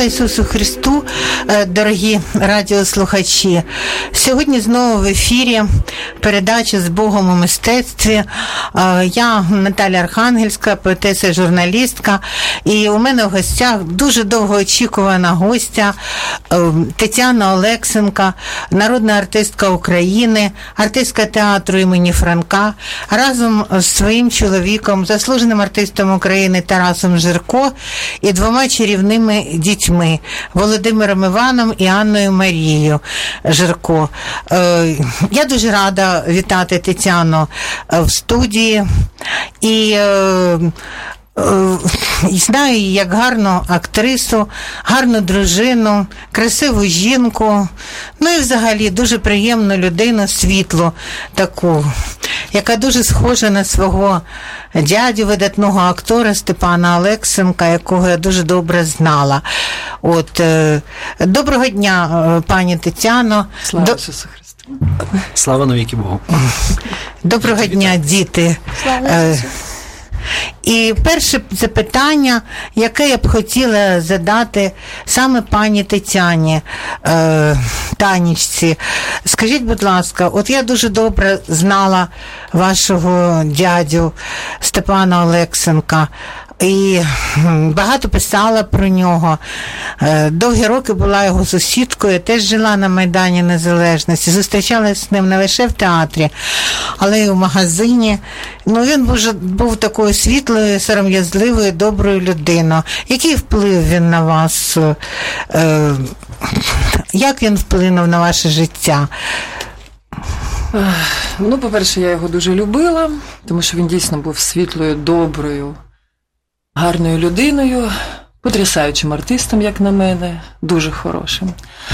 Слава Ісусу Христу, дорогі радіослухачі! Сьогодні знову в ефірі передача «З Богом у мистецтві». Я Наталя Архангельська, поетеса і журналістка. І у мене в гостях дуже довгоочікувана гостя Тетяна Олексенко, народна артистка України, артистка театру імені Франка, разом з своїм чоловіком, заслуженим артистом України Тарасом Жирко і двома чарівними дітьми – Володимиром Іваном і Анною Марією Жирко. Я дуже рада вітати Тетяну в студії і знаю її як гарну актрису, гарну дружину, красиву жінку, ну і взагалі дуже приємну людину, світлу таку, яка дуже схожа на свого дядю, видатного актора Степана Олексенка, якого я дуже добре знала. Доброго дня, пані Тетяно. Слава Ісусу Христу. Слава навіки Богу. Доброго дня, діти. Слава Ісусу. І перше запитання, яке я б хотіла задати саме пані Тетяні, Танечці. Скажіть, будь ласка, от я дуже добре знала вашого дядю Степана Олексенка і багато писала про нього. Довгі роки була його сусідкою, теж жила на Майдані Незалежності, зустрічалася з ним не лише в театрі, але й у магазині. Ну, він був такою світлою, сором'язливою, доброю людиною. Який вплив він на вас? Як він вплинув на ваше життя? Ну, по-перше, я його дуже любила, тому що він дійсно був світлою, доброю, гарною людиною, потрясаючим артистом, як на мене, дуже хорошим.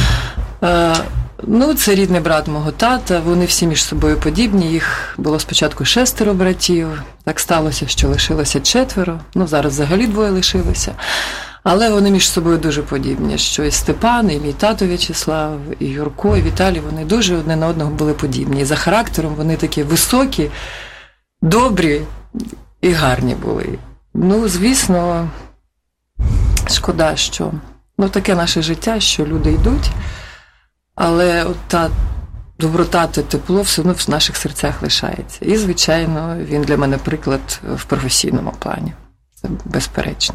Ну, це рідний брат мого тата, вони всі між собою подібні, їх було спочатку 6 братів, так сталося, що лишилося 4, ну, зараз взагалі 2 лишилося, але вони між собою дуже подібні, що і Степан, і мій тато В'ячеслав, і Юрко, і Віталій, вони дуже одне на одного були подібні, і за характером вони такі високі, добрі і гарні були. Ну, звісно, шкода, що таке наше життя, що люди йдуть, але от та доброта, те тепло все одно в наших серцях лишається. І, звичайно, він для мене приклад в професійному плані. Це безперечно.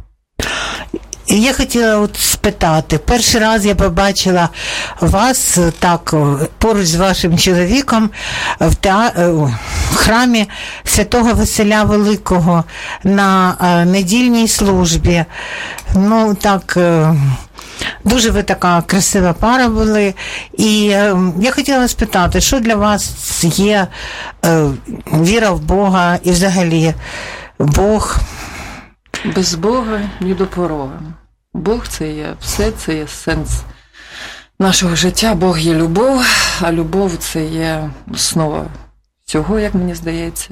Я хотіла спитати, перший раз я побачила вас так поруч з вашим чоловіком в храмі Святого Василя Великого на недільній службі. Ну, так, дуже ви така красива пара були. І я хотіла спитати, що для вас є віра в Бога і взагалі Бог? Без Бога ні до порога. Бог – це є все, це є сенс нашого життя. Бог є любов, а любов – це є основа цього, як мені здається.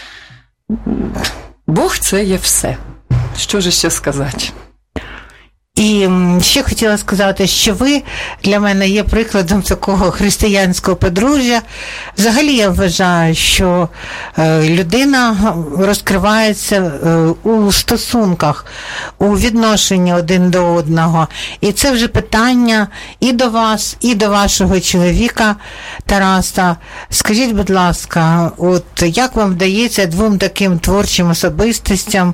Бог – це є все. Що ж ще сказати? І ще хотіла сказати, що ви для мене є прикладом такого християнського подружжя. Взагалі я вважаю, що людина розкривається у стосунках, у відношенні один до одного. І це вже питання і до вас, і до вашого чоловіка Тараса. Скажіть, будь ласка, от як вам вдається двом таким творчим особистостям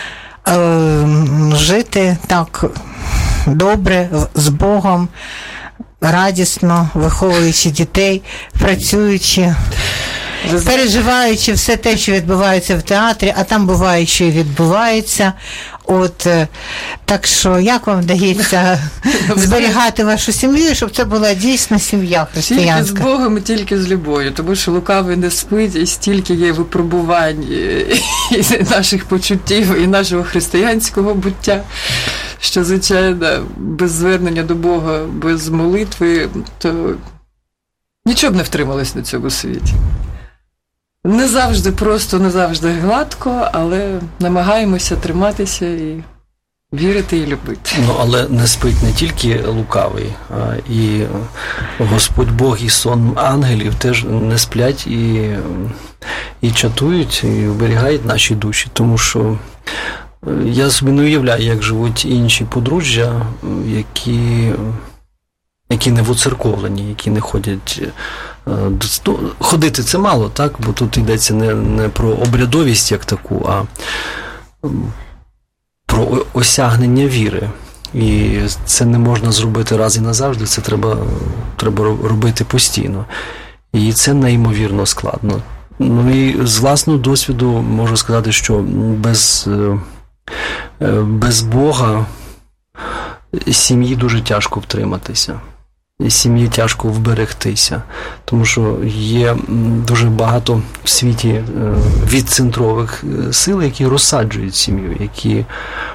жити так добре, з Богом, радісно, виховуючи дітей, працюючи, переживаючи все те, що відбувається в театрі, а там буває, що і відбувається. Так що, як вам вдається зберігати вашу сім'ю, щоб це була дійсно сім'я християнська? Тільки з Богом і тільки з любов'ю, тому що лукавий не спить, і стільки є випробувань і наших почуттів, і нашого християнського буття, що, звичайно, без звернення до Бога, без молитви, то нічого б не втрималось на цьому світі. Не завжди просто, не завжди гладко, але намагаємося триматися і вірити і любити. Ну, але не спить не тільки лукавий, а і Господь Бог і сон ангелів теж не сплять і чатують, і оберігають наші душі, тому що я собі не уявляю, як живуть інші подружжя, які не воцерковлені, які не ходять. Ходити це мало, так? Бо тут йдеться не про обрядовість як таку, а про осягнення віри. І це не можна зробити раз і назавжди, це треба робити постійно. І це неймовірно складно. Ну і з власного досвіду можу сказати, що без Бога сім'ї дуже тяжко втриматися. Сім'ї тяжко вберегтися, тому що є дуже багато в світі відцентрових сил, які розсаджують сім'ю, які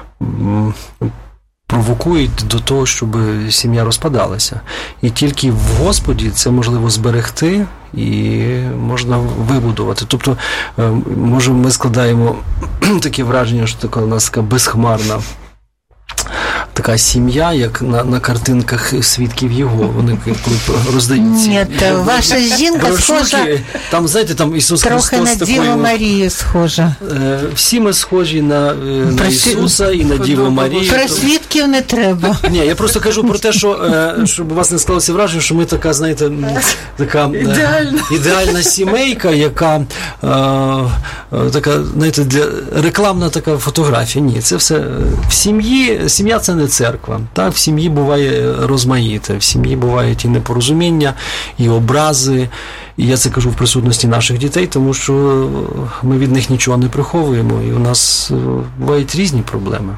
провокують до того, щоб сім'я розпадалася. І тільки в Господі це можливо зберегти і можна вибудувати. Тобто, може, ми складаємо таке враження, що така у нас така безхмарна така сім'я, як на картинках свідків Єгови. Вони коли роздають ці... Ні, ваша жінка схожа... Там, знаєте, там Ісус трохи Христос на Діву Марію схожа. Всі ми схожі на Ісуса і на Діву Марію. Про свідків не треба. Ні, я просто кажу про те, що щоб у вас не склалося враження, що ми така, знаєте, така ідеальна сімейка, яка така, знаєте, рекламна така фотографія. Ні, це все в сім'ї. Сім'я – це не церква. Так? В сім'ї буває розмаїте, в сім'ї бувають і непорозуміння, і образи. І я це кажу в присутності наших дітей, тому що ми від них нічого не приховуємо, і у нас бувають різні проблеми.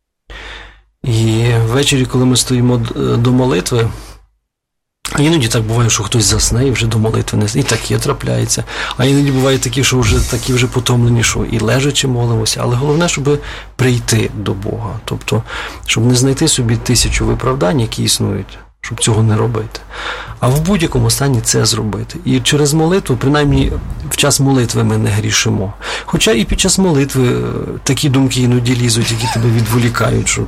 І ввечері, коли ми стоїмо до молитви, а іноді так буває, що хтось засне і вже до молитви не... І таке трапляється. А іноді буває такі, що вже потомлені, що і лежачи молимося. Але головне, щоб прийти до Бога. Тобто, щоб не знайти собі 1000 виправдань, які існують, щоб цього не робити. А в будь-якому стані це зробити. І через молитву, принаймні в час молитви ми не грішимо. Хоча і під час молитви такі думки іноді лізуть, які тебе відволікають, що...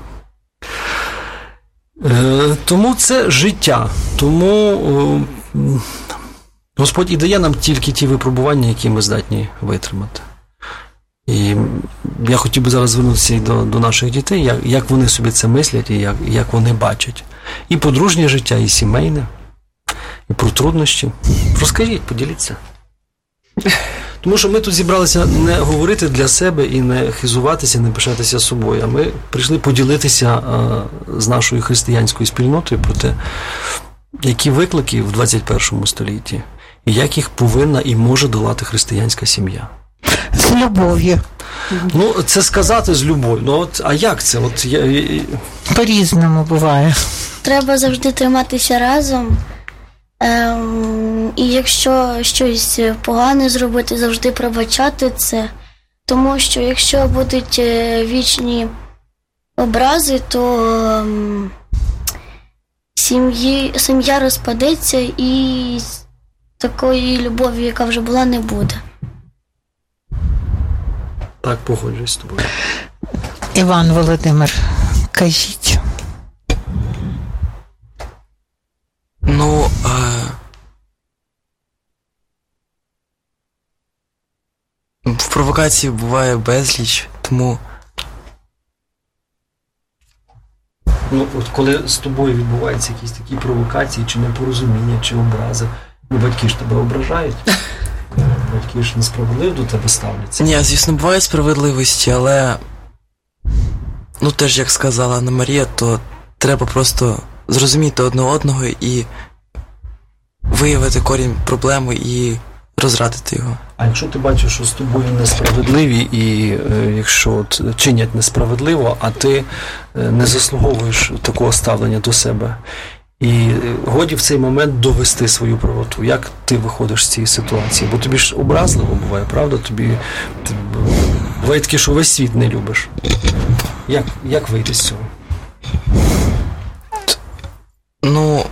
Тому це життя. Тому Господь і дає нам тільки ті випробування, які ми здатні витримати. І я хотів би зараз звернутися і до наших дітей, як вони собі це мислять і як вони бачать. І подружнє життя, і сімейне, і про труднощі. Розкажіть, поділіться. Тому що ми тут зібралися не говорити для себе і не хизуватися, не пишатися собою, а ми прийшли поділитися з нашою християнською спільнотою про те, які виклики в 21 столітті, і як їх повинна і може долати християнська сім'я. З любов'ю. Ну, це сказати з любов'ю. Ну, а як це? По-різному буває. Треба завжди триматися разом. І якщо щось погане зробити, завжди пробачати це. Тому що якщо будуть вічні образи, то сім'я розпадеться і такої любові, яка вже була, не буде. Так, погоджуюсь з тобою. Іван Володимир, кажіть. Ну, в провокації буває безліч, тому... Ну, от коли з тобою відбуваються якісь такі провокації, чи непорозуміння, чи образи, батьки ж тебе ображають? Батьки ж несправедливо до тебе ставляться? Ні, звісно, буває справедливості, але, ну, теж, як сказала Анна Марія, то треба просто зрозуміти одне одного і виявити корінь проблеми і розрадити його. А якщо ти бачиш, що з тобою несправедливі, і якщо чинять несправедливо, а ти не заслуговуєш такого ставлення до себе, і годі в цей момент довести свою правоту, як ти виходиш з цієї ситуації? Бо тобі ж образливо буває, правда? Буває таке, що весь світ не любиш. Як вийти з цього? Ну,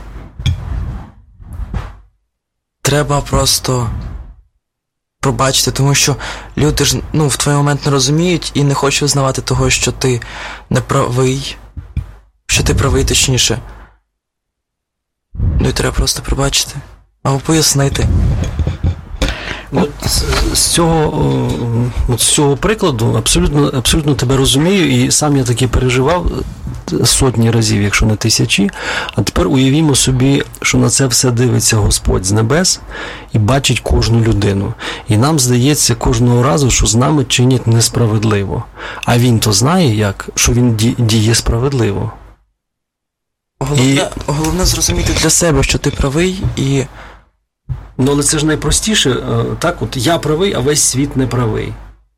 треба просто пробачити, тому що люди ж, в той момент не розуміють і не хочуть визнавати того, що ти не правий, що ти правий, точніше. Ну і треба просто пробачити, або пояснити. З цього прикладу абсолютно тебе розумію, і сам я таки переживав сотні разів, якщо не тисячі. А тепер уявімо собі, що на це все дивиться Господь з небес і бачить кожну людину. І нам здається кожного разу, що з нами чинять несправедливо. А він то знає, що він діє справедливо. Головне зрозуміти для себе, що ти правий, і... Ну, але це ж найпростіше, так, от я правий, а весь світ не правий.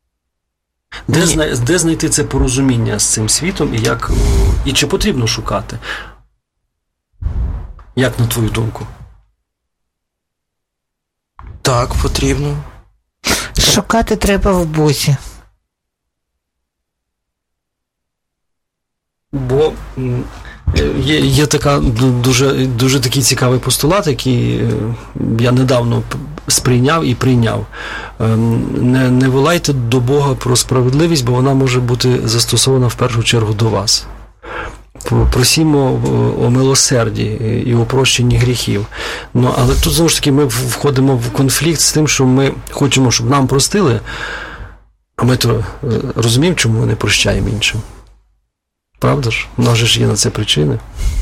Де знайти це порозуміння з цим світом і чи потрібно шукати? Як на твою думку? Так, потрібно. Шукати треба в Бозі. Бо є така дуже такий цікавий постулат, який я недавно сприйняв і прийняв. Не волайте до Бога про справедливість, бо вона може бути застосована в першу чергу до вас. Просімо о милосерді і о прощенні гріхів. Але тут, знову ж таки, ми входимо в конфлікт з тим, що ми хочемо, щоб нам простили, а ми то розуміємо, чому ми не прощаємо іншим. Правда ж? У нас же ж є на це причини.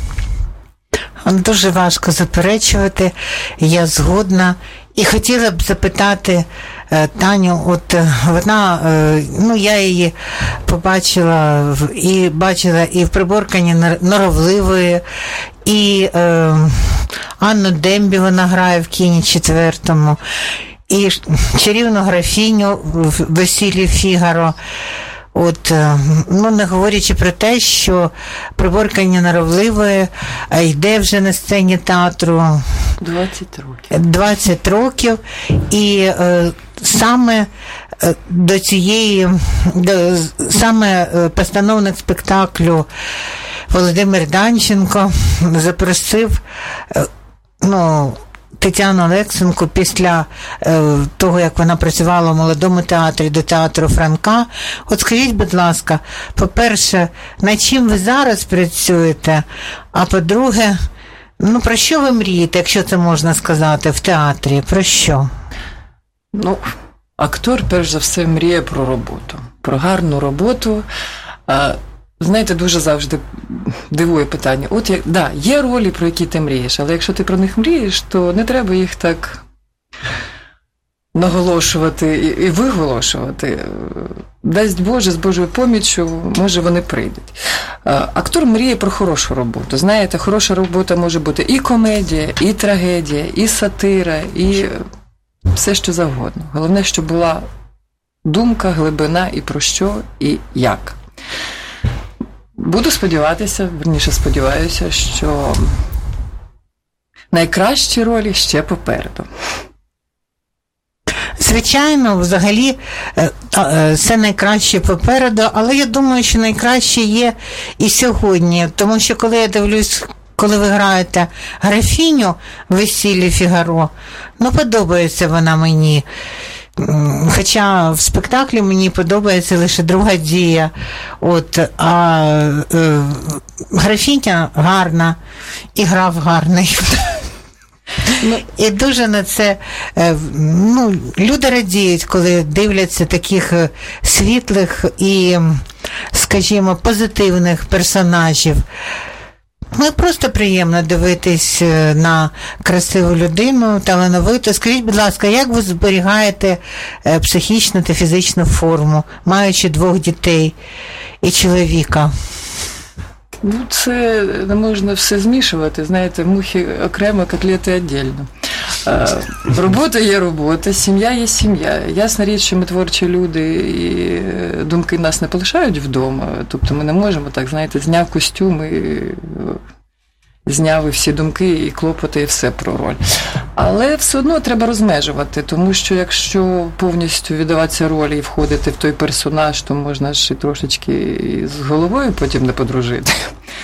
Дуже важко заперечувати, я згодна. І хотіла б запитати Таню, от вона, я її бачила і в Приборканні Норовливої, і Анну Дембі вона грає в Кіні 4-му, і чарівну графіню в «Весіллі Фігаро». От, не говорячи про те, що Приборкання Норовливої йде вже на сцені театру 20 років, і саме саме постановник спектаклю Володимир Данченко запросив Тетяну Олексенко після того, як вона працювала в Молодому театрі до театру Франка. От скажіть, будь ласка, по-перше, над чим ви зараз працюєте? А по-друге, про що ви мрієте, якщо це можна сказати, в театрі? Про що? Актор, перш за все, мріє про роботу. Про гарну роботу. Знаєте, дуже завжди дивує питання. Є ролі, про які ти мрієш, але якщо ти про них мрієш, то не треба їх так наголошувати і виголошувати. Дасть Боже, з Божою поміччю, може вони прийдуть. Актор мріє про хорошу роботу. Знаєте, хороша робота може бути і комедія, і трагедія, і сатира, і все, що завгодно. Головне, щоб була думка, глибина і про що, і як. Буду сподіватися, сподіваюся, що найкращі ролі ще попереду. Звичайно, взагалі, все найкраще попереду, але я думаю, що найкраще є і сьогодні, тому що коли я дивлюсь, коли ви граєте графіню в «Весіллі Фігаро», подобається вона мені. Хоча в спектаклі мені подобається лише друга дія, а графіня гарна, і грав гарний. І дуже на це, люди радіють, коли дивляться таких світлих і, скажімо, позитивних персонажів. Просто приємно дивитись на красиву людину, талановиту. Скажіть, будь ласка, як ви зберігаєте психічну та фізичну форму, маючи 2 дітей і чоловіка? Це не можна все змішувати, знаєте, мухи окремо, котлети віддільно. Робота є робота, сім'я є сім'я. Ясна річ, що ми творчі люди, і думки нас не полишають вдома. Тобто ми не можемо так, знаєте, зняв костюм і зняв і всі думки, і клопоти, і все про роль. Але все одно треба розмежувати, тому що якщо повністю віддаватися ролі і входити в той персонаж, то можна ж і трошечки з головою потім не подружити.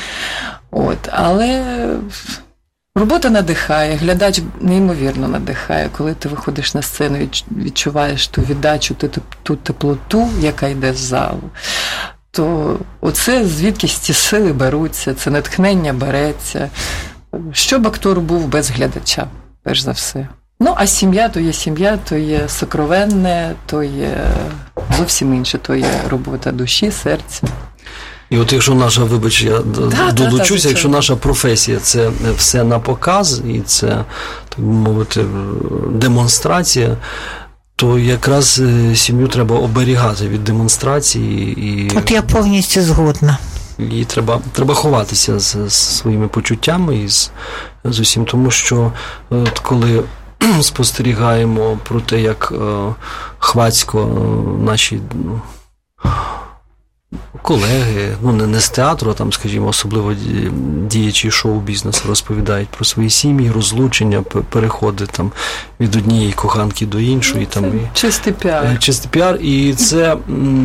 Але робота надихає, глядач неймовірно надихає. Коли ти виходиш на сцену і відчуваєш ту віддачу, ту теплоту, яка йде з залу, то оце звідкись ці сили беруться, це натхнення береться. Щоб актор був без глядача, перш за все. Ну, а сім'я, то є сокровенне, то є зовсім інше, то є робота душі, серця. І от якщо наша, вибач, я долучуся, якщо наша професія – це все на показ, і це, так би мовити, демонстрація, то якраз сім'ю треба оберігати від демонстрації. І от я повністю згодна. І треба ховатися з своїми почуттями і з усім, тому що от коли спостерігаємо про те, як хвацько наші колеги, не з театру, а там, скажімо, особливо діячі шоу-бізнесу розповідають про свої сім'ї, розлучення, переходи там від однієї коханки до іншої. Там, чистий піар. Чистий піар, і це...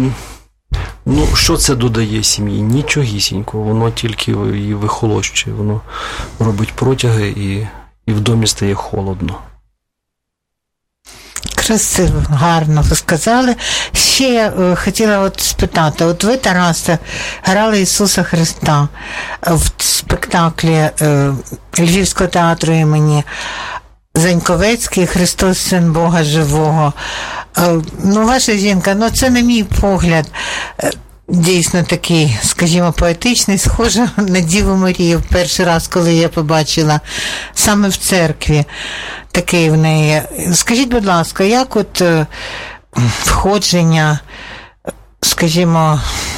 що це додає сім'ї? Нічогісінько. Воно тільки її вихолощує, воно робить протяги, і в домі стає холодно. Красиво, гарно ви сказали. Ще хотіла от спитати, от ви, Тарасе, грали Ісуса Христа в спектаклі Львівського театру імені Заньковецький «Христос, Син Бога Живого». Ваша жінка, це, на мій погляд, дійсно такий, скажімо, поетичний, схожа на Діву Марію перший раз, коли я побачила саме в церкві такий в неї. Скажіть, будь ласка, як от входження, скажімо,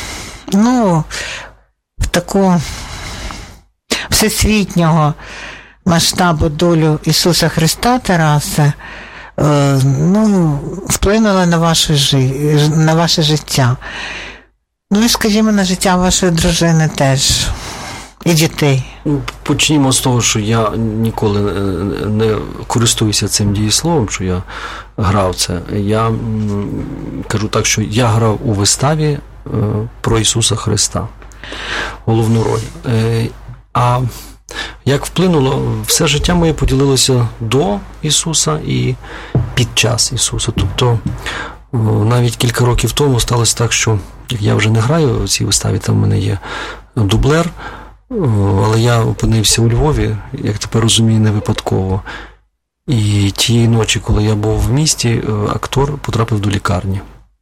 в таку всесвітнього масштабу долю Ісуса Христа, Тарасе, вплинуло на ваше життя? І, скажімо, на життя вашої дружини теж, і дітей. Почнімо з того, що я ніколи не користуюся цим дієсловом, що я грав це. Я кажу так, що я грав у виставі про Ісуса Христа, головну роль. А як вплинуло, все життя моє поділилося до Ісуса і під час Ісуса. Тобто, навіть кілька років тому сталося так, що я вже не граю у цій виставі, там в мене є дублер, але я опинився у Львові, як тепер розумію, не випадково. І тієї ночі, коли я був в місті, актор потрапив до лікарні.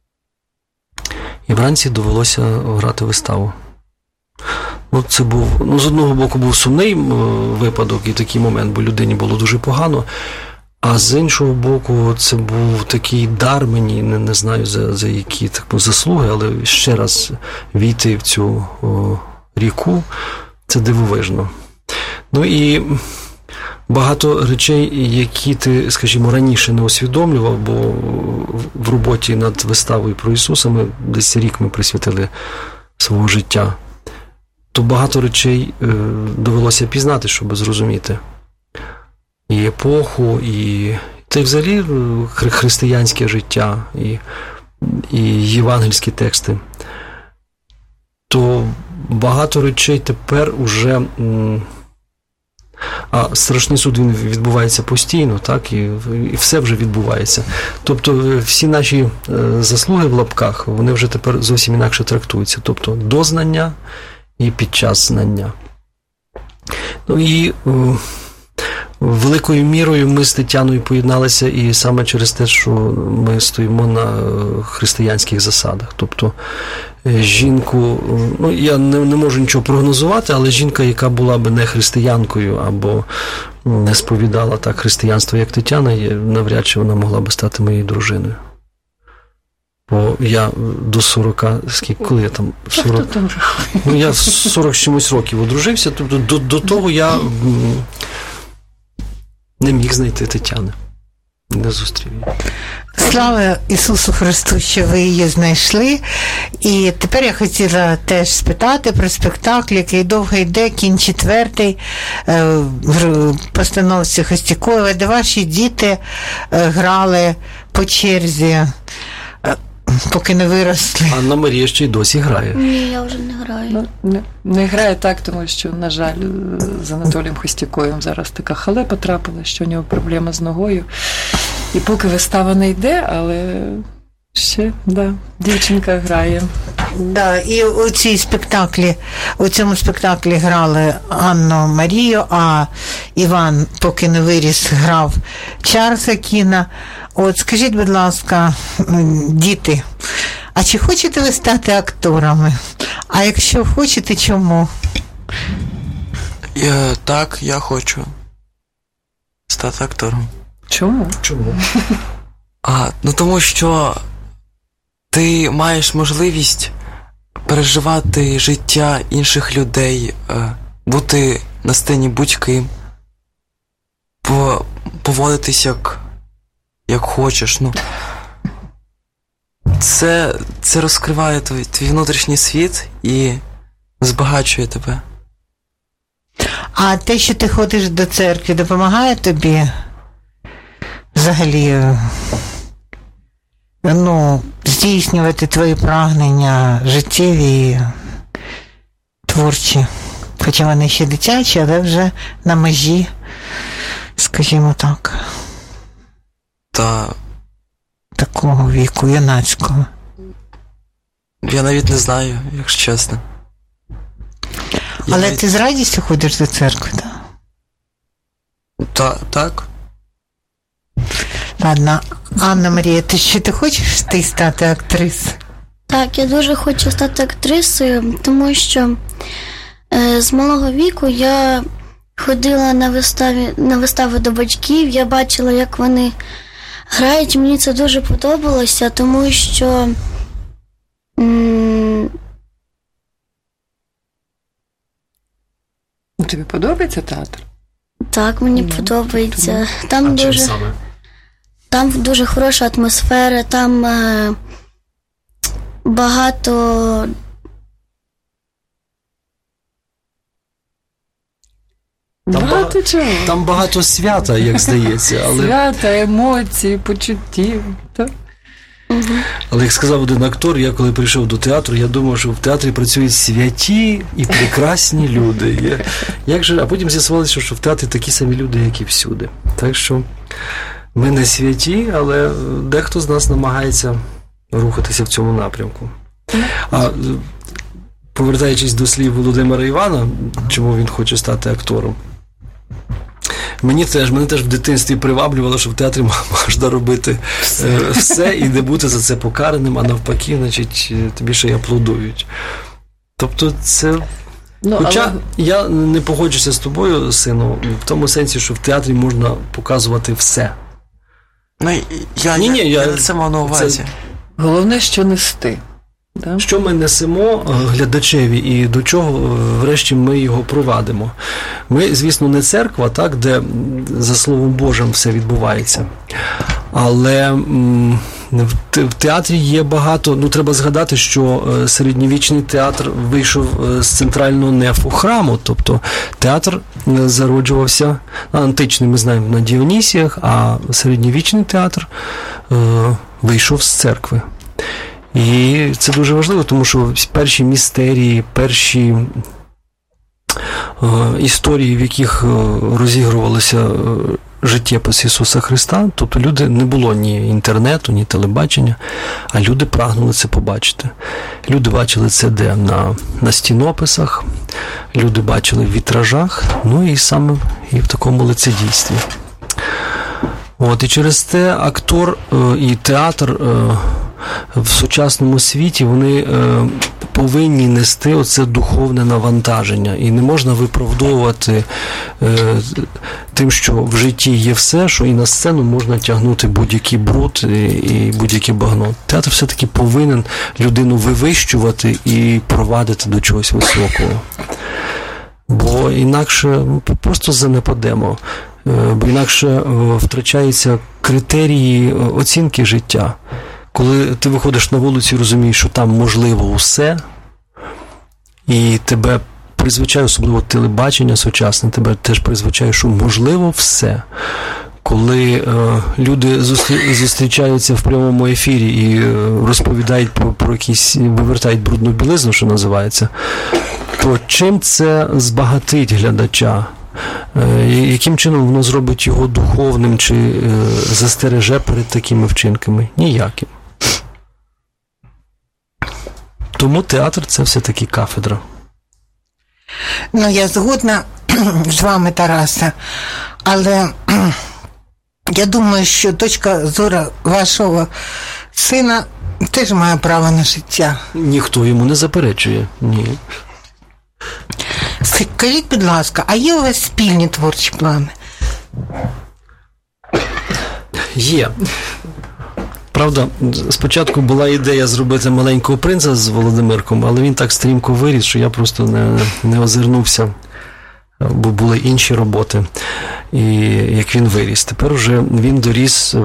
І вранці довелося грати виставу. Це був, з одного боку, був сумний випадок і такий момент, бо людині було дуже погано, а з іншого боку, це був такий дар мені, не знаю за які заслуги, але ще раз війти в цю ріку, це дивовижно. І багато речей, які ти, скажімо, раніше не усвідомлював, бо в роботі над виставою про Ісуса десь рік ми присвятили свого життя, то багато речей довелося пізнати, щоб зрозуміти. І епоху, і взагалі християнське життя, і євангельські тексти. То багато речей тепер уже... А страшний суд, він відбувається постійно, так, і все вже відбувається. Тобто всі наші заслуги в лапках, вони вже тепер зовсім інакше трактуються. Тобто до знання і під час знання. І великою мірою ми з Тетяною поєдналися і саме через те, що ми стоїмо на християнських засадах. Тобто жінку, я не можу нічого прогнозувати, але жінка, яка була би не християнкою або не сповідала так християнство, як Тетяна, навряд чи вона могла би стати моєю дружиною. Бо я до 40, коли я там 40, я 40 чимось років одружився, тобто до того я не міг знайти Тетяни. Не зустрів її. Слава Ісусу Христу, що ви її знайшли. І тепер я хотіла теж спитати про спектакль, який довго йде, кінь 4 в постановці Хостікоєва, де ваші діти грали по черзі, поки не виросли. Анна Марія ще й досі грає. Ні, я вже не граю. Не грає так, тому що, на жаль, з Анатолієм Хостікоєвим зараз така халепа трапила, що у нього проблема з ногою. І поки вистава не йде, але Ще, да, дівчинка грає. Да, і у цьому спектаклі грали Анну Марію, а Іван, поки не виріс, грав Чарльза Кіна. От скажіть, будь ласка, діти, а чи хочете ви стати акторами? А якщо хочете, чому? Так, я хочу стати актором. Чому? Тому що ти маєш можливість переживати життя інших людей, бути на сцені будь-ким, поводитись як хочеш. Це розкриває твій внутрішній світ і збагачує тебе. А те, що ти ходиш до церкви, допомагає тобі взагалі здійснювати твої прагнення життєві, творчі? Хоча вони ще дитячі, але вже на межі, скажімо так, такого віку, юнацького. Я навіть не знаю, якщо чесно. Але ти з радістю ходиш до церкви, так? Так. Ладно, Анна Марія, ти хочеш стати актрисою? Так, я дуже хочу стати актрисою, тому що з малого віку я ходила на вистави до батьків, я бачила, як вони грають, мені це дуже подобалося, тому що Тобі подобається театр? Так, мені подобається. Там дуже хороша атмосфера, там багато чого? Там багато свята, як здається. Свята, емоції, почуттів. Так? Але, як сказав один актор, я коли прийшов до театру, я думав, що в театрі працюють святі і прекрасні люди. А потім з'ясувалося, що в театрі такі самі люди, як і всюди. Так що ми не святі, але дехто з нас намагається рухатися в цьому напрямку. А повертаючись до слів Володимира Івана, чому він хоче стати актором, мене теж в дитинстві приваблювало, що в театрі можна робити все і не бути за це покараним, а навпаки, значить, тобі ще й аплодують. Тобто це... Хоча я не погоджуся з тобою, сину, в тому сенсі, що в театрі можна показувати все. Я це мав на увазі. Головне, що нести. Да? Що ми несемо глядачеві і до чого, врешті, ми його провадимо. Ми, звісно, не церква, так, де за Словом Божим все відбувається. Але в театрі є багато... треба згадати, що середньовічний театр вийшов з центрального нефу храму. Тобто театр зароджувався, античний ми знаємо, на Діонісіях, а середньовічний театр вийшов з церкви. І це дуже важливо, тому що перші містерії, перші історії, в яких розігрувалося життєпис Ісуса Христа, тобто не було ні інтернету, ні телебачення, а люди прагнули це побачити. Люди бачили це на стінописах, люди бачили в вітражах, і саме і в такому лицедійстві. І через те актор і театр в сучасному світі, вони повинні нести оце духовне навантаження. І не можна виправдовувати тим, що в житті є все, що і на сцену можна тягнути будь-який бруд і будь-яке багно. Театр все-таки повинен людину вивищувати і провадити до чогось високого. Бо інакше просто занепадемо. Бо інакше втрачаються критерії оцінки життя. Коли ти виходиш на вулицю і розумієш, що там можливо усе, і тебе призвичає, особливо телебачення сучасне, тебе теж призвичає, що можливо все. Коли люди зустрічаються в прямому ефірі і розповідають про якісь, вивертають брудну білизну, що називається, то чим це збагатить глядача? Яким чином воно зробить його духовним чи застереже перед такими вчинками? Ніяким. Тому театр – це все-таки кафедра. Ну, я згодна з вами, Тарасе, але я думаю, що точка зору вашого сина теж має право на життя. Ніхто йому не заперечує, ні. Скажіть, будь ласка, а є у вас спільні творчі плани? Є. Правда, спочатку була ідея зробити «Маленького принца» з Володимирком, але він так стрімко виріс, що я просто не озирнувся, бо були інші роботи, і як він виріс. Тепер вже він доріс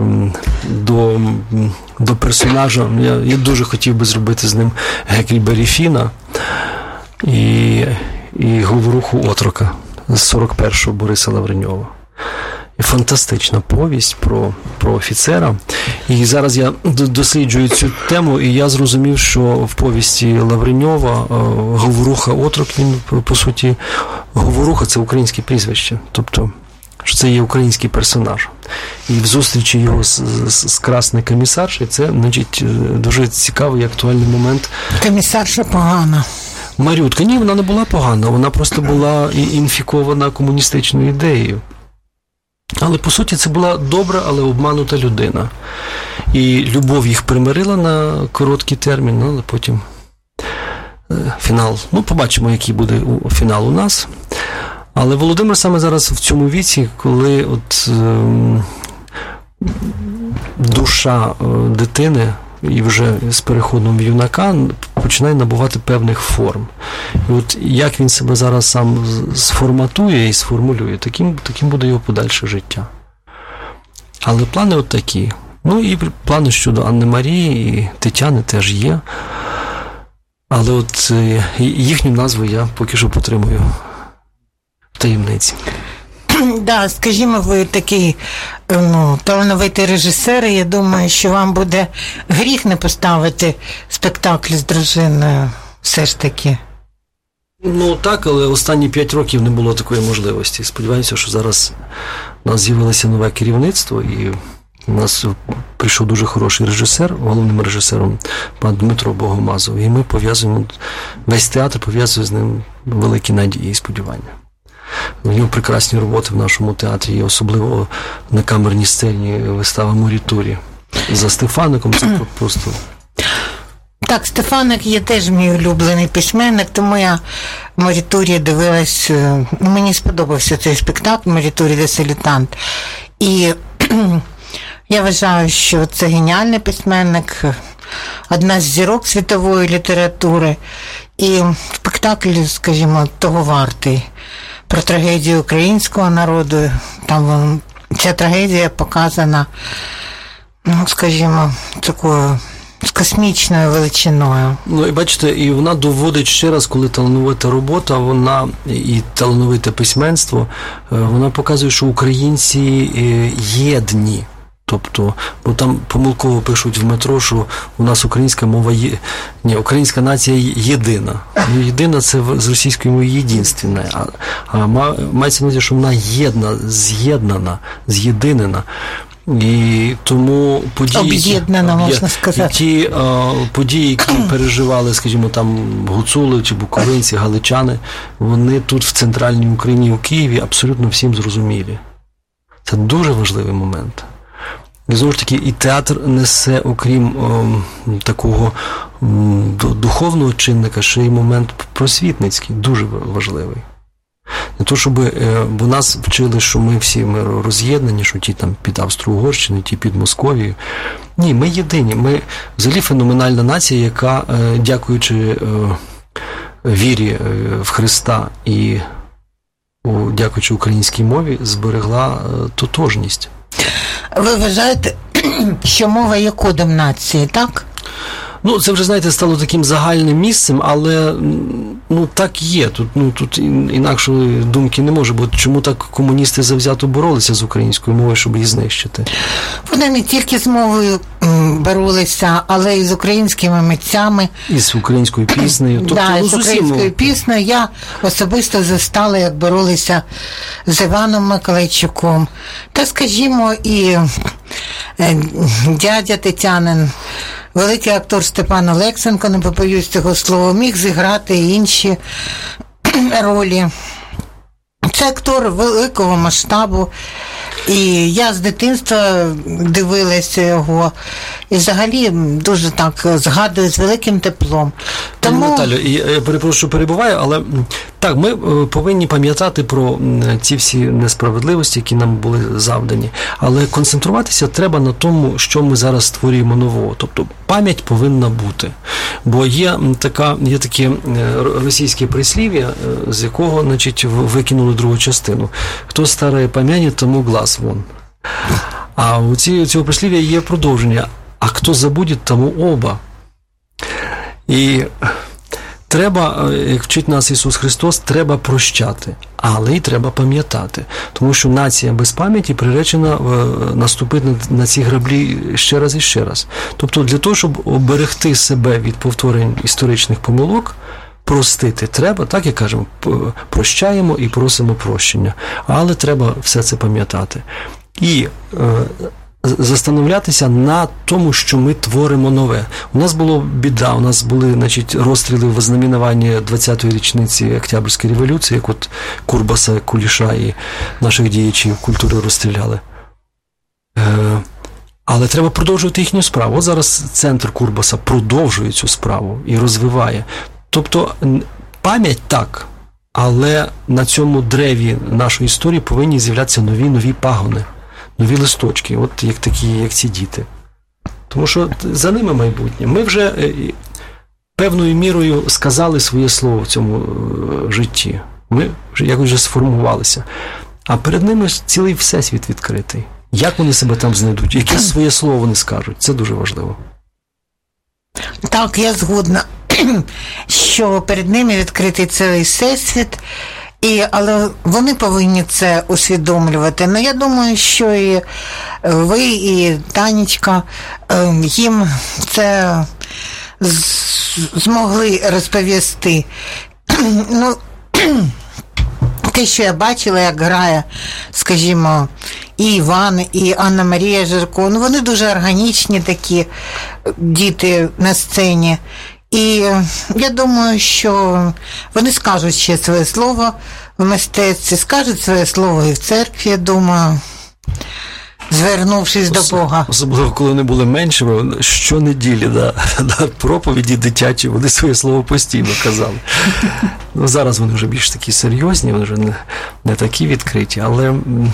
до персонажа. Я дуже хотів би зробити з ним Геккельбері Фіна і Говоруху Отрока з 41-го Бориса Лавреньова. Фантастична повість про офіцера. І зараз я досліджую цю тему, і я зрозумів, що в повісті Лавреньова Говоруха Отрок, він, по суті, Говоруха – це українське прізвище. Тобто, що це є український персонаж. І в зустрічі його з Красний комісаршею, це, значить, дуже цікавий і актуальний момент. Комісарша погана. Марютка. Ні, вона не була погана, вона просто була інфікована комуністичною ідеєю. Але, по суті, це була добра, але обманута людина. І любов їх примирила на короткий термін, але потім фінал. Ну, побачимо, який буде фінал у нас. Але Володимир саме зараз в цьому віці, коли от душа дитини і вже з переходом в юнака починає набувати певних форм. І от як він себе зараз сам сформатує і сформулює, таким буде його подальше життя. Але плани от такі. Ну і плани щодо Анни Марії і Тетяни теж є. Але от їхню назву я поки що потримую в таємниці. Да, скажімо, ви такий талановитий режисер, і я думаю, що вам буде гріх не поставити спектакль з дружиною все ж таки. Ну так, але останні 5 років не було такої можливості. Сподіваюся, що зараз у нас з'явилося нове керівництво, і у нас прийшов дуже хороший режисер, головним режисером пан Дмитро Богомазов, і ми пов'язуємо, весь театр пов'язує з ним великі надії і сподівання. У нього прекрасні роботи в нашому театрі, і особливо на камерній сцені вистава «Морітурі». За Стефаником це просто... Так, Стефаник є теж мій улюблений письменник, тому я «Морітурі» дивилась, мені сподобався цей спектакль «Морітурі де Салютант». І я вважаю, що це геніальний письменник, одна з зірок світової літератури, і спектакль, скажімо, того вартий. Про трагедію українського народу, там ця трагедія показана, скажімо, такою з космічною величиною. Ну, і бачите, і вона доводить ще раз, коли талановита робота, вона і талановите письменство, вона показує, що українці єдні. Тобто, бо там помилково пишуть в метро, що у нас українська мова українська нація єдина. Ну, єдина – це з російської мови єдинственне. А мається на увазі, що вона з'єднана, з'єдинена. І тому події... Об'єднана, можна сказати. І ті події, які переживали, скажімо, там гуцули чи буковинці, галичани, вони тут в центральній Україні, у Києві, абсолютно всім зрозумілі. Це дуже важливий момент. І знову ж таки, і театр несе, окрім такого духовного чинника, ще й момент просвітницький, дуже важливий. Не то, бо нас вчили, що ми всі роз'єднані, що ті там під Австро-Угорщиною, ті під Московією. Ні, ми єдині. Ми взагалі феноменальна нація, яка, дякуючи вірі в Христа і дякуючи українській мові, зберегла тотожність. Ви вважаєте, що мова є кодом нації, так? Ну, це вже, знаєте, стало таким загальним місцем, але, так є. Тут інакшої думки не може, бо чому так комуністи завзято боролися з українською мовою, щоб її знищити? Вони не тільки з мовою боролися, але й з українськими митцями. І з українською піснею. Так, з українською піснею. Я особисто застала, як боролися з Іваном Миколайчуком. Та, скажімо, і дядя Тетянин великий актор Степан Олексенко, не побоюсь цього слова, міг зіграти інші ролі. Це актор великого масштабу, і я з дитинства дивилася його, і взагалі дуже так згадую з великим теплом. Тому... Наталю, я перепрошую, перебуваю, але так, ми повинні пам'ятати про ці всі несправедливості, які нам були завдані, але концентруватися треба на тому, що ми зараз створюємо нового, тобто пам'ять повинна бути, бо є таке російське прислів'я, з якого, значить, викинули другу частину. Хто старає пам'ять, тому глаз вон. А у цього прислів'я є продовження. А хто забуде, тому оба. І треба, як вчить нас Ісус Христос, треба прощати, але й треба пам'ятати. Тому що нація без пам'яті приречена наступити на ці граблі ще раз і ще раз. Тобто для того, щоб оберегти себе від повторень історичних помилок, простити треба, так як кажемо, прощаємо і просимо прощення. Але треба все це пам'ятати. І застановлятися на тому, що ми творимо нове. У нас була біда, у нас були, значить, розстріли в ознаменуванні 20-ї річниці Октябрьської революції, як от Курбаса, Куліша і наших діячів культури розстріляли. Але треба продовжувати їхню справу. От зараз центр Курбаса продовжує цю справу і розвиває. Тобто пам'ять так, але на цьому древі нашої історії повинні з'являтися нові пагони, нові листочки, от як ці діти. Тому що за ними майбутнє. Ми вже певною мірою сказали своє слово в цьому житті. Ми вже якось сформувалися. А перед ними цілий всесвіт відкритий. Як вони себе там знайдуть? Яке своє слово вони скажуть? Це дуже важливо. Так, я згодна, що перед ними відкритий цілий всесвіт, але вони повинні це усвідомлювати. Ну, я думаю, що і ви, і Танечка їм це змогли розповісти. Ну, те, що я бачила, як грає, скажімо, і Іван, і Анна-Марія Жирко, ну, вони дуже органічні такі діти на сцені. І я думаю, що вони скажуть ще своє слово в мистецтві, скажуть своє слово і в церкві, я думаю, звернувшись до Бога. Особливо, коли вони були меншими, щонеділі на проповіді дитячі, вони своє слово постійно казали. Ну, зараз вони вже більш такі серйозні, вони вже не такі відкриті, але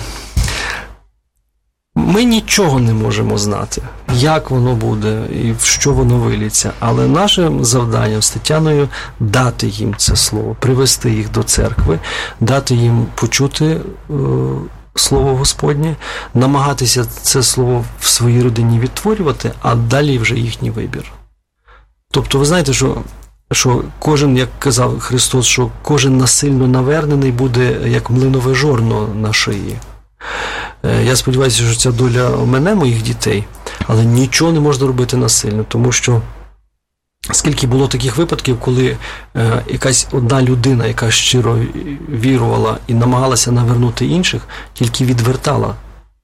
ми нічого не можемо знати, як воно буде і в що воно виліться. Але наше завдання з Тетяною дати їм це слово, привести їх до церкви, дати їм почути Слово Господнє, намагатися це слово в своїй родині відтворювати, а далі вже їхній вибір. Тобто, ви знаєте, що кожен, як казав Христос, що кожен насильно навернений буде, як млинове жорно на шиї. Я сподіваюся, що ця доля мене, моїх дітей, але нічого не можна робити насильно, тому що скільки було таких випадків, коли якась одна людина, яка щиро вірувала і намагалася навернути інших, тільки відвертала.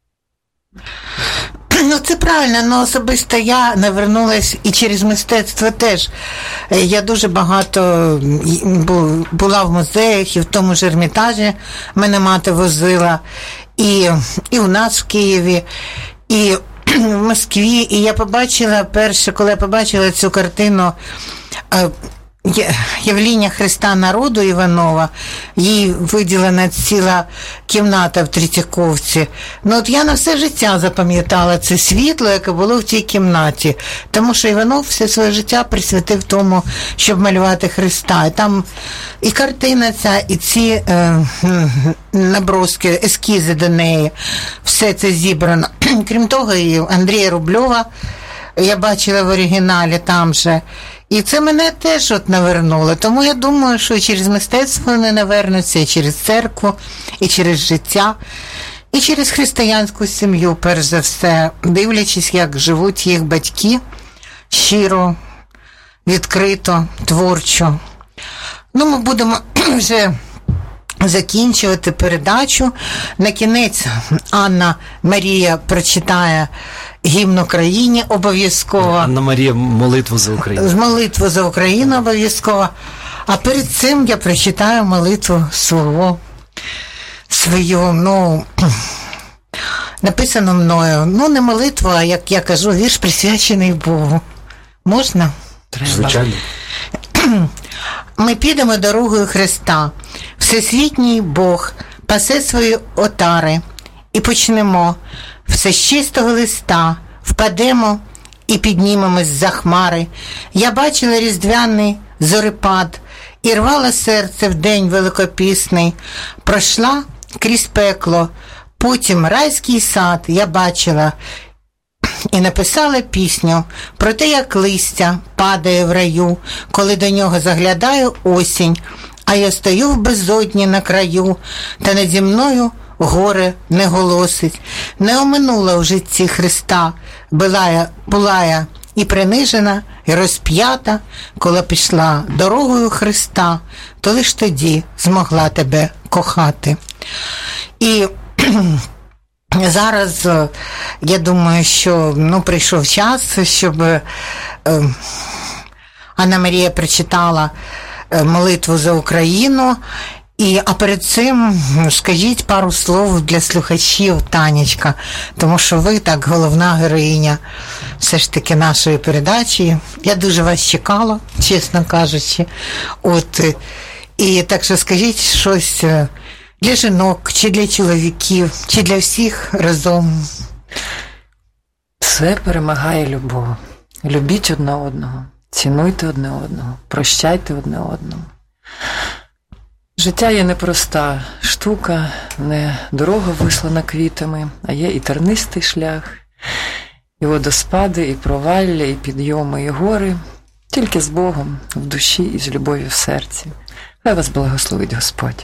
Ну, це правильно, але особисто я навернулась і через мистецтво теж. Я дуже багато була в музеях, і в тому ж Ермітажі мене мати возила, і у нас в Києві, і в Москві. І я побачила коли я побачила цю картину «Явління Христа народу» Іванова, їй виділена ціла кімната в Третьяковці. Ну, от я на все життя запам'ятала це світло, яке було в тій кімнаті. Тому що Іванов все своє життя присвятив тому, щоб малювати Христа. І там і картина ця, і ці наброски, ескізи до неї, все це зібрано. Крім того, і Андрія Рубльова я бачила в оригіналі там же. І це мене теж навернуло. Тому я думаю, що через мистецтво вони навернуться, і через церкву, і через життя, і через християнську сім'ю, перш за все, дивлячись, як живуть їх батьки, щиро, відкрито, творчо. Ну, ми будемо вже закінчувати передачу. На кінець Анна Марія прочитає гімн Україні обов'язково. Анна Марія молитву за Україну. Молитву за Україну обов'язково. А перед цим я прочитаю молитву свою, написану мною. Не молитву, а, як я кажу, вірш присвячений Богу. Можна? Звичайно. Ми підемо дорогою Христа. Всесвітній Бог пасе свої отари. І почнемо все з чистого листа. Впадемо і піднімемось за хмари. Я бачила різдвяний зорепад і рвала серце в день великопісний. Пройшла крізь пекло, потім райський сад я бачила і написала пісню про те, як листя падає в раю, коли до нього заглядає осінь, а я стою в безодні на краю, та наді мною горе не голосить. Не оминула в житті Христа, була я і принижена, і розп'ята, коли пішла дорогою Христа, то лиш тоді змогла тебе кохати. І зараз, я думаю, що прийшов час, щоб Анна Марія прочитала молитву за Україну. А перед цим скажіть пару слов для слухачів, Танечка, тому що ви так головна героїня все ж таки нашої передачі. Я дуже вас чекала, чесно кажучи. І так що скажіть щось для жінок, чи для чоловіків, чи для всіх разом. Все перемагає любов. Любіть одне одного, цінуйте одне одного, прощайте одне одному. Життя є непроста штука, не дорога вислана квітами, а є і тернистий шлях, і водоспади, і провалля, і підйоми, і гори, тільки з Богом в душі і з любов'ю в серці. Хай вас благословить Господь.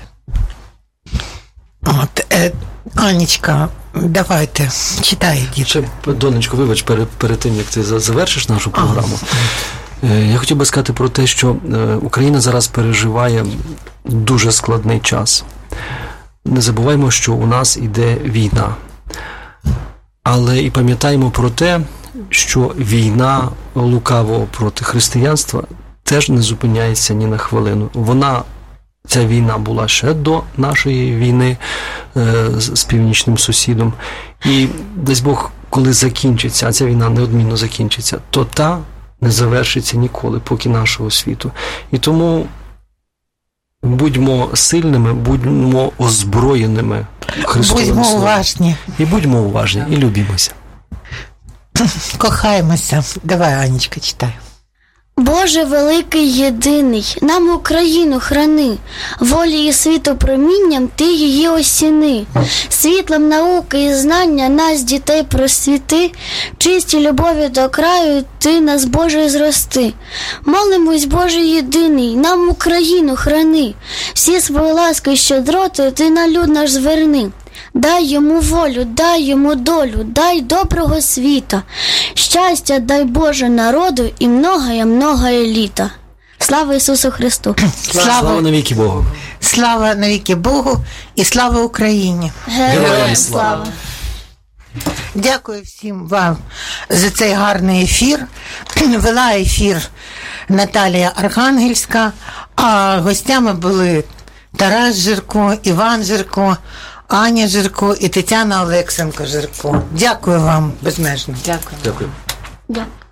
Анечка, давайте, читай, діти. Донечко, вибач, перед тим, як ти завершиш нашу програму, я хотів би сказати про те, що Україна зараз переживає дуже складний час. Не забуваємо, що у нас іде війна. Але і пам'ятаємо про те, що війна лукавого проти християнства теж не зупиняється ні на хвилину. Ця війна була ще до нашої війни з північним сусідом. І дасть Бог, коли закінчиться, а ця війна неодмінно закінчиться, то та не завершиться ніколи, поки нашого світу. І тому будьмо сильними, будьмо озброєними Христовим Словом. Будьмо уважні. І будьмо уважні, і любімося. Кохаємося. Давай, Анечка, читай. Боже великий єдиний, нам Україну храни, волі і світу промінням ти її осіни. Світлом науки і знання нас, дітей, просвіти, чисті любові до краю ти нас, Боже, зрости. Молимось, Боже єдиний, нам Україну храни, всі свої ласки й щедроти ти на люд наш зверни. Дай йому волю, дай йому долю, дай доброго світа, щастя дай Боже народу і многое літа. Слава Ісусу Христу! Слава навіки Богу! Слава навіки Богу і слава Україні! Героям слава! Дякую всім вам за цей гарний ефір. Вела ефір Наталія Архангельська, а гостями були Тарас Жирко, Іван Жирко, Аня Жирко і Тетяна Олексенко Жирко. Дякую вам безмежно. Дякую. Дякую. Дякую.